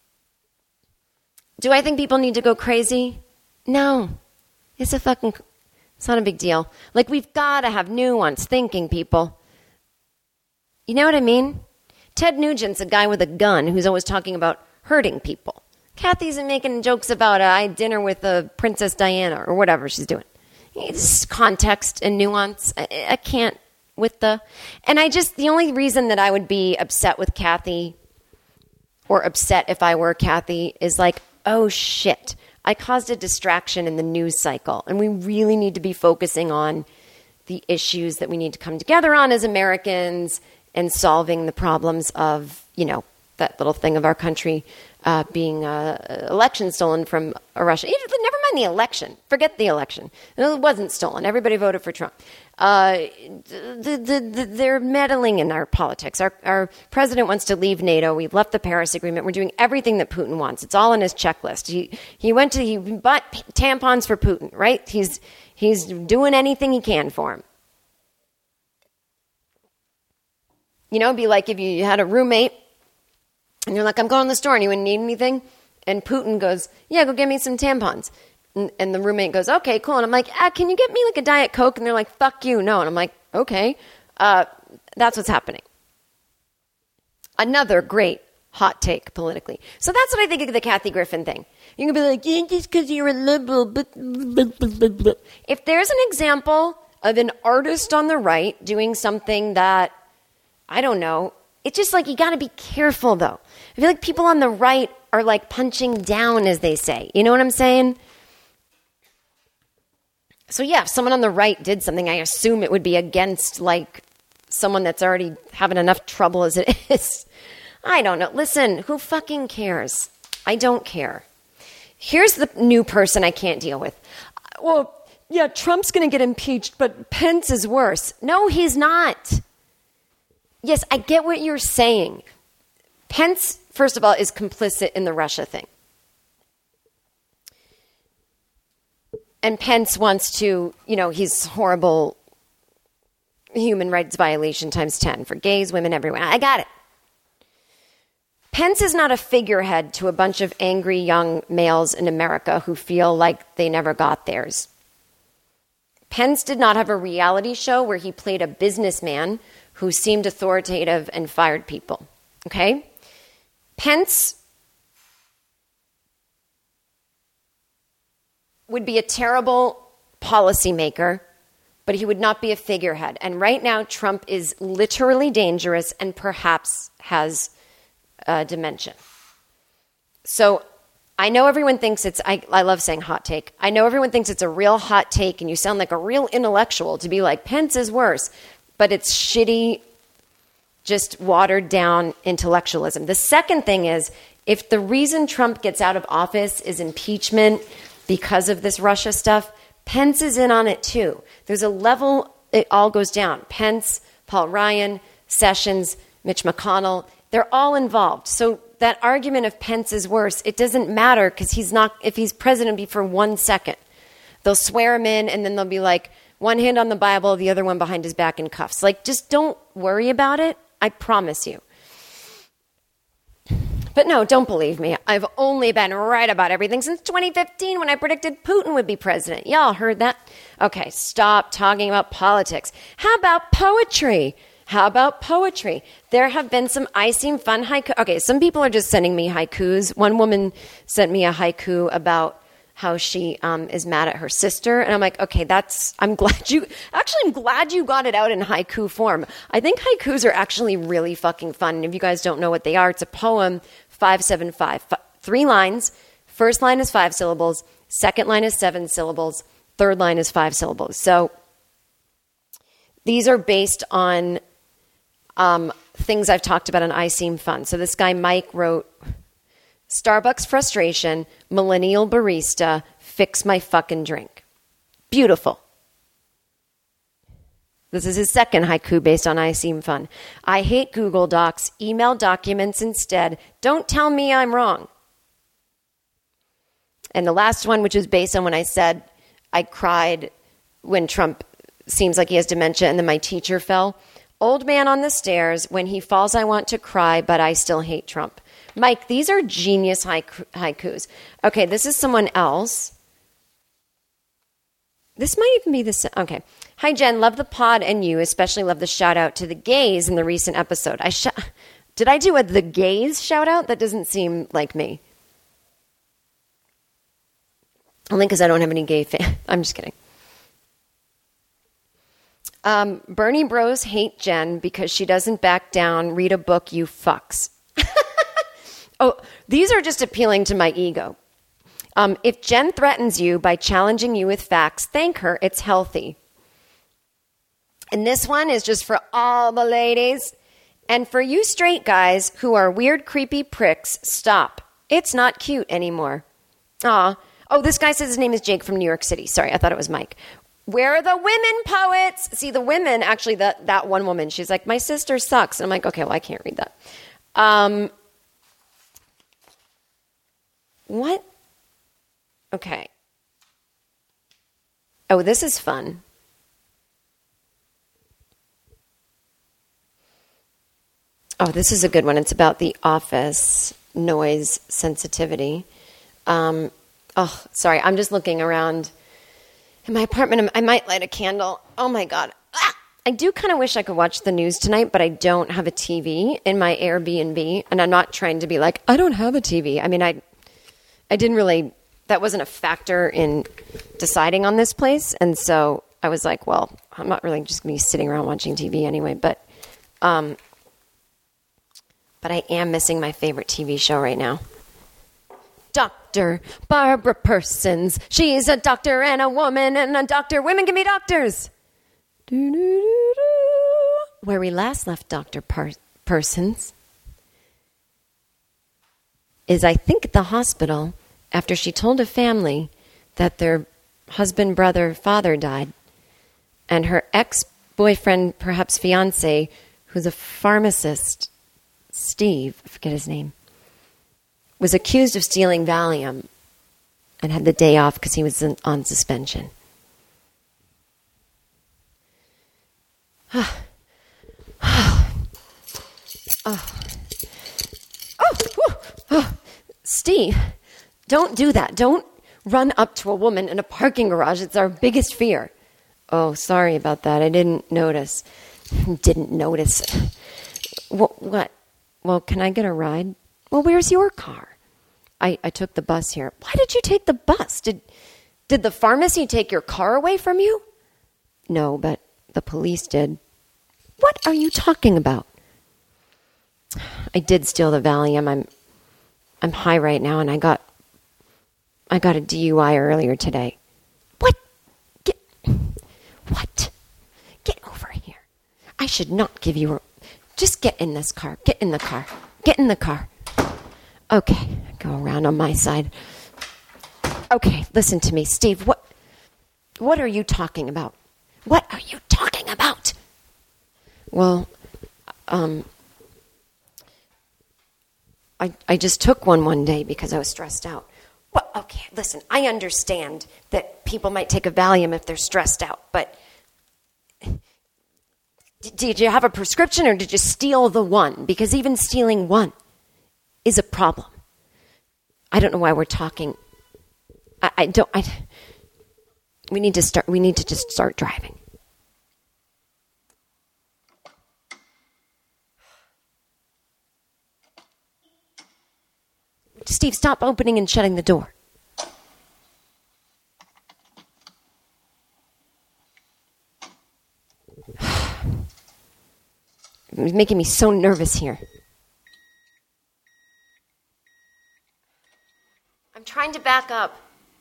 [SPEAKER 2] Do I think people need to go crazy? No. It's not a big deal. Like, we've got to have nuance thinking, people. You know what I mean? Ted Nugent's a guy with a gun who's always talking about hurting people. Kathy's making jokes about I had dinner with Princess Diana or whatever she's doing. It's context and nuance. I can't with the... And the only reason that I would be upset with Kathy or upset if I were Kathy is like, oh shit, I caused a distraction in the news cycle, and we really need to be focusing on the issues that we need to come together on as Americans and solving the problems of, you know, that little thing of our country being election stolen from Russia. Never mind the election. Forget the election. It wasn't stolen. Everybody voted for Trump. They're meddling in our politics. Our president wants to leave NATO. We've left the Paris Agreement. We're doing everything that Putin wants. It's all on his checklist. He bought tampons for Putin, right? He's doing anything he can for him. You know, it'd be like if you had a roommate and you're like, I'm going to the store and you wouldn't need anything. And Putin goes, yeah, go get me some tampons. And the roommate goes, okay, cool. And I'm like, can you get me like a Diet Coke? And they're like, fuck you, no. And I'm like, okay. That's what's happening. Another great hot take politically. So that's what I think of the Kathy Griffin thing. You can be like, yeah, just because you're a liberal. But. If there's an example of an artist on the right doing something that, I don't know, it's just like you got to be careful, though. I feel like people on the right are like punching down, as they say. You know what I'm saying? So yeah, if someone on the right did something, I assume it would be against like someone that's already having enough trouble as it is. I don't know. Listen, who fucking cares? I don't care. Here's the new person I can't deal with. Well, yeah, Trump's going to get impeached, but Pence is worse. No, he's not. Yes, I get what you're saying. Pence, first of all, is complicit in the Russia thing. And Pence wants to, you know, he's horrible human rights violation times 10 for gays, women, everyone. I got it. Pence is not a figurehead to a bunch of angry young males in America who feel like they never got theirs. Pence did not have a reality show where he played a businessman who seemed authoritative and fired people. Okay? Pence would be a terrible policymaker, but he would not be a figurehead. And right now, Trump is literally dangerous and perhaps has dementia. So I know everyone thinks I love saying hot take. I know everyone thinks it's a real hot take and you sound like a real intellectual to be like, Pence is worse. But it's shitty, just watered down intellectualism. The second thing is, if the reason Trump gets out of office is impeachment because of this Russia stuff, Pence is in on it too. There's a level, it all goes down. Pence, Paul Ryan, Sessions, Mitch McConnell, they're all involved. So that argument of Pence is worse, it doesn't matter because he's not, if he's president, be for 1 second. They'll swear him in and then they'll be like, one hand on the Bible, the other one behind his back in cuffs. Like, just don't worry about it. I promise you. But no, don't believe me. I've only been right about everything since 2015 when I predicted Putin would be president. Y'all heard that? Okay, stop talking about politics. How about poetry? How about poetry? There have been some I Seem Fun haiku. Okay, some people are just sending me haikus. One woman sent me a haiku about how she is mad at her sister. And I'm like, okay, I'm glad you got it out in haiku form. I think haikus are actually really fucking fun. And if you guys don't know what they are, it's a poem, 575, 3 lines. First line is 5 syllables. Second line is 7 syllables. Third line is 5 syllables. So these are based on things I've talked about on I Seem Fun. So this guy, Mike, wrote, Starbucks frustration, millennial barista, fix my fucking drink. Beautiful. This is his second haiku based on I Seem Fun. I hate Google Docs. Email documents instead. Don't tell me I'm wrong. And the last one, which is based on when I said I cried when Trump seems like he has dementia and then my teacher fell. Old man on the stairs. When he falls, I want to cry, but I still hate Trump. Mike, these are genius haikus. Okay, this is someone else. This might even be the same. Okay. Hi, Jen. Love the pod and you. Especially love the shout out to the gays in the recent episode. Did I do the gays shout out? That doesn't seem like me. Only because I don't have any gay fans. I'm just kidding. Bernie bros hate Jen because she doesn't back down. Read a book, you fucks. Oh, these are just appealing to my ego. If Jen threatens you by challenging you with facts, thank her. It's healthy. And this one is just for all the ladies. And for you straight guys who are weird, creepy pricks, stop. It's not cute anymore. Aw. Oh, this guy says his name is Jake from New York City. Sorry, I thought it was Mike. Where are the women poets? See, the women, actually, that one woman, she's like, my sister sucks. And I'm like, okay, well, I can't read that. What? Okay. Oh, this is fun. Oh, this is a good one. It's about the office noise sensitivity. Oh, sorry. I'm just looking around in my apartment. I might light a candle. Oh, my God. I do kind of wish I could watch the news tonight, but I don't have a TV in my Airbnb. And I'm not trying to be like, I don't have a TV. I mean, I didn't really, that wasn't a factor in deciding on this place. And so I was like, well, I'm not really just going to be sitting around watching TV anyway. But I am missing my favorite TV show right now. Dr. Barbara Persons. She's a doctor and a woman and a doctor. Women can be doctors. Where we last left Dr. Persons is, I think, at the hospital after she told a family that their husband, brother, father died. And her ex-boyfriend, perhaps fiance, who's a pharmacist, Steve, I forget his name, was accused of stealing Valium and had the day off because he was on suspension. Steve, don't do that. Don't run up to a woman in a parking garage. It's our biggest fear. Oh, sorry about that. I didn't notice. Didn't notice. What? Well, can I get a ride? Well, where's your car? I took the bus here. Why did you take the bus? Did the pharmacy take your car away from you? No, but the police did. What are you talking about? I did steal the Valium. I'm high right now, and I got a DUI earlier today. What? What? Get over here. I should not give you just get in this car. Get in the car. Get in the car. Okay, go around on my side. Okay, listen to me, Steve. What are you talking about? What are you talking about? Well, I just took one day because I was stressed out. Well, okay, listen, I understand that people might take a Valium if they're stressed out, but did you have a prescription or did you steal the one? Because even stealing one is a problem. I don't know why we're talking. We need to just start driving. Steve, stop opening and shutting the door. It's making me so nervous here. I'm trying to back up.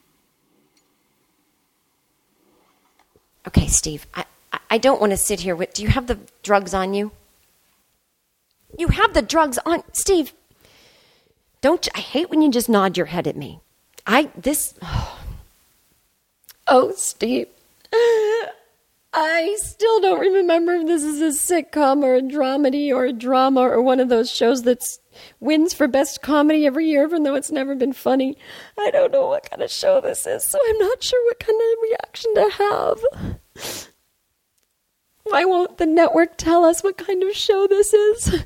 [SPEAKER 2] Okay, Steve, I don't want to sit here with... Do you have the drugs on you? You have the drugs on... Steve, I hate when you just nod your head at me. Oh, Steve. I still don't remember if this is a sitcom or a dramedy or a drama or one of those shows that wins for best comedy every year, even though it's never been funny. I don't know what kind of show this is, so I'm not sure what kind of reaction to have. Why won't the network tell us what kind of show this is?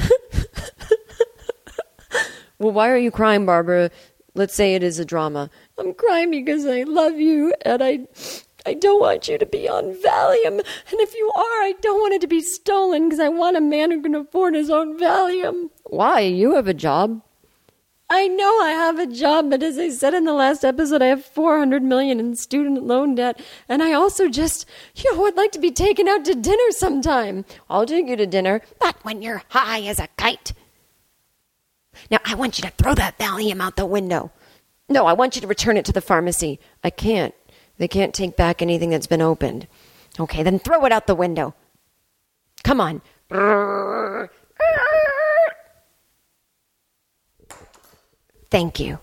[SPEAKER 2] Well, why are you crying, Barbara? Let's say it is a drama. I'm crying because I love you, and I don't want you to be on Valium. And if you are, I don't want it to be stolen because I want a man who can afford his own Valium. Why? You have a job. I know I have a job, but as I said in the last episode, I have $400 million in student loan debt. And I also just, would like to be taken out to dinner sometime. I'll take you to dinner, but when you're high as a kite. Now, I want you to throw that Valium out the window. No, I want you to return it to the pharmacy. I can't. They can't take back anything that's been opened. Okay, then throw it out the window. Come on. Thank you.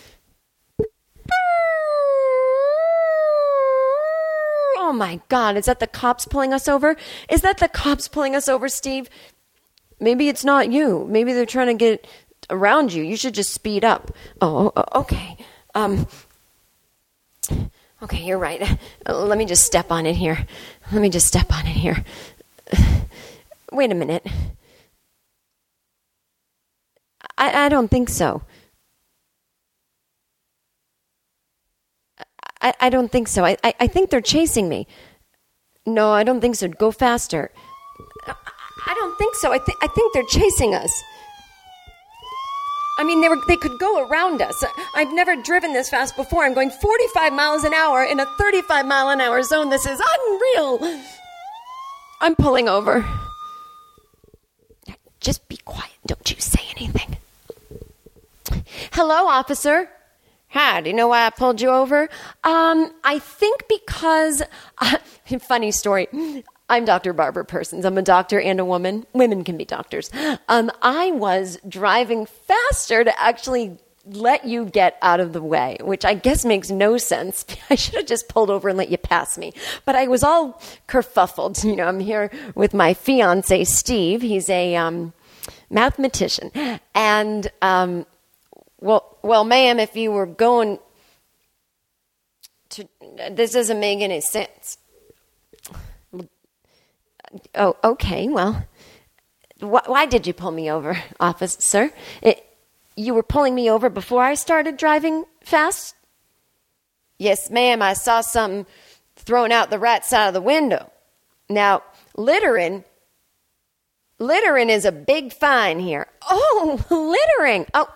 [SPEAKER 2] Oh my God, is that the cops pulling us over? Is that the cops pulling us over, Steve? Maybe it's not you. Maybe they're trying to get around you. You should just speed up. Oh, okay. Okay, you're right. Let me just step on it here. Wait a minute. I don't think so. I don't think so. I think they're chasing me. No, I don't think so. Go faster. I don't think so. I think they're chasing us. I mean, they could go around us. I've never driven this fast before. I'm going 45 miles an hour in a 35 mile an hour zone. This is unreal. I'm pulling over. Just be quiet. Don't you say anything. Hello, officer. Hi, do you know why I pulled you over? I think because... funny story. I'm Dr. Barbara Persons. I'm a doctor and a woman. Women can be doctors. I was driving faster to actually let you get out of the way, which I guess makes no sense. I should have just pulled over and let you pass me. But I was all kerfuffled. I'm here with my fiance, Steve. He's a mathematician. And, well, ma'am, if you were going to... This doesn't make any sense. Oh, okay, well, why did you pull me over, officer? You were pulling me over before I started driving fast? Yes, ma'am, I saw something thrown out the right side of the window. Now, littering is a big fine here. Oh, littering. Oh,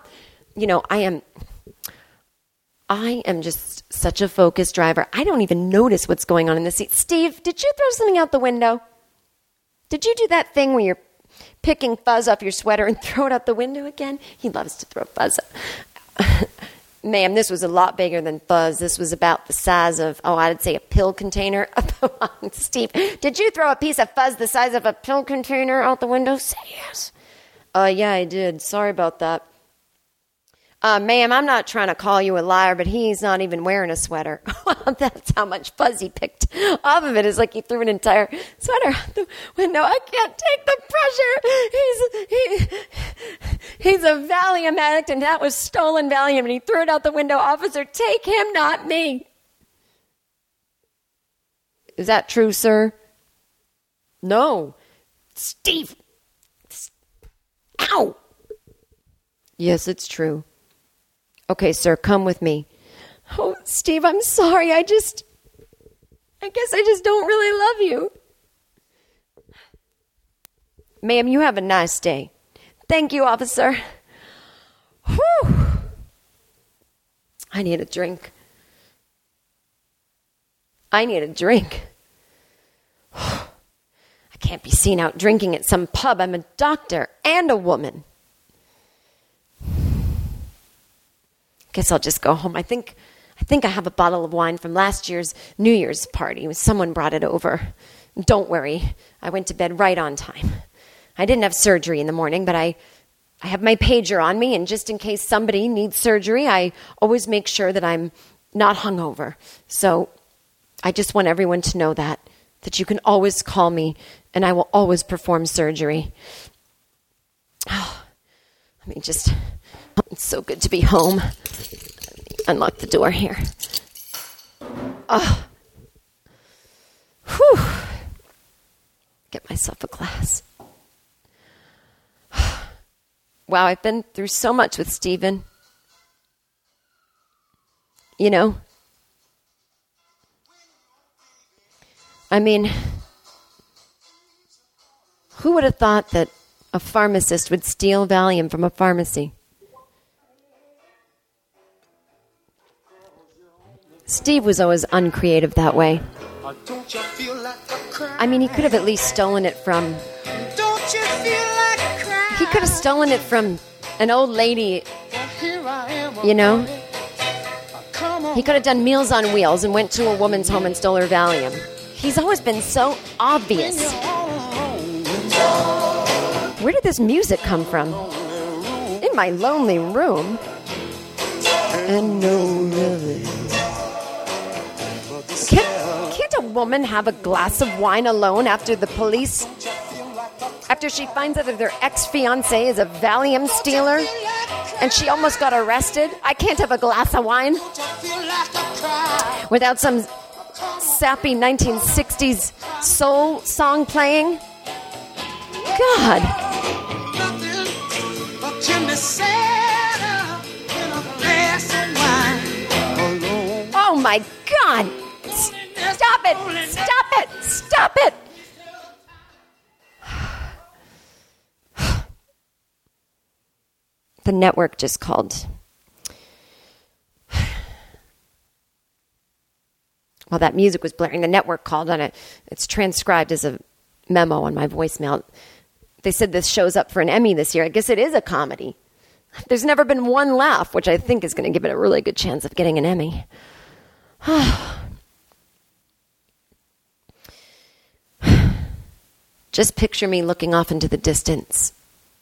[SPEAKER 2] I am just such a focused driver. I don't even notice what's going on in the seat. Steve, did you throw something out the window? Did you do that thing where you're picking fuzz off your sweater and throw it out the window again? He loves to throw fuzz. Ma'am, this was a lot bigger than fuzz. This was about the size of, I'd say a pill container. Steve, did you throw a piece of fuzz the size of a pill container out the window? Say yes. Yeah, I did. Sorry about that. Ma'am, I'm not trying to call you a liar, but he's not even wearing a sweater. Well, that's how much fuzz he picked off of it. It's like he threw an entire sweater out the window. I can't take the pressure. He's a Valium addict, and that was stolen Valium, and he threw it out the window. Officer, take him, not me. Is that true, sir? No. Steve. Ow. Yes, it's true. Okay, sir, come with me. Oh, Steve, I'm sorry. I guess I just don't really love you. Ma'am, you have a nice day. Thank you, officer. Whew. I need a drink. I can't be seen out drinking at some pub. I'm a doctor and a woman. Guess I'll just go home. I think I have a bottle of wine from last year's New Year's party. Someone brought it over. Don't worry. I went to bed right on time. I didn't have surgery in the morning, but I have my pager on me, and just in case somebody needs surgery, I always make sure that I'm not hungover. So I just want everyone to know that you can always call me, and I will always perform surgery. Oh, it's so good to be home. Unlock the door here. Oh. Whew. Get myself a glass. Wow, I've been through so much with Stephen. You know? I mean, who would have thought that a pharmacist would steal Valium from a pharmacy? Steve was always uncreative that way. I mean, he could have at least stolen it from... He could have stolen it from an old lady, you know? He could have done Meals on Wheels and went to a woman's home and stole her Valium. He's always been so obvious. Where did this music come from? In my lonely room. And no really. Can't a woman have a glass of wine alone after she finds out that their ex-fiancé is a Valium stealer and she almost got arrested? I can't have a glass of wine without some sappy 1960s soul song playing. God. Oh my God. Stop it. Stop it. Stop it. The network just called. While that music was blaring, the network called on it. It's transcribed as a memo on my voicemail. They said this show's up for an Emmy this year. I guess it is a comedy. There's never been one laugh, which I think is going to give it a really good chance of getting an Emmy. Just picture me looking off into the distance.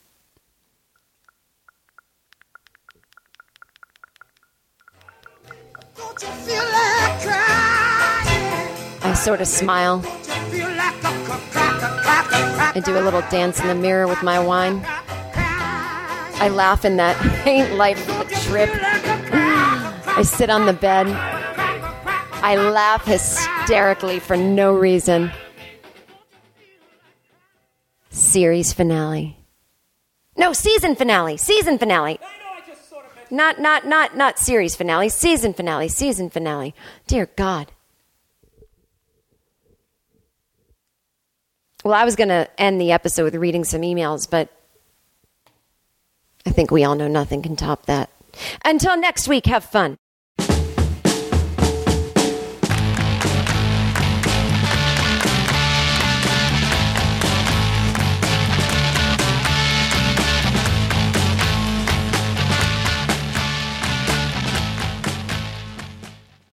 [SPEAKER 2] I sort of smile. I do a little dance in the mirror with my wine. I laugh in that ain't life trip. I sit on the bed. I laugh hysterically for no reason. Series finale. No, season finale. Season finale. Not series finale. Season finale. Season finale. Dear God. Well, I was going to end the episode with reading some emails, but I think we all know nothing can top that. Until next week, have fun.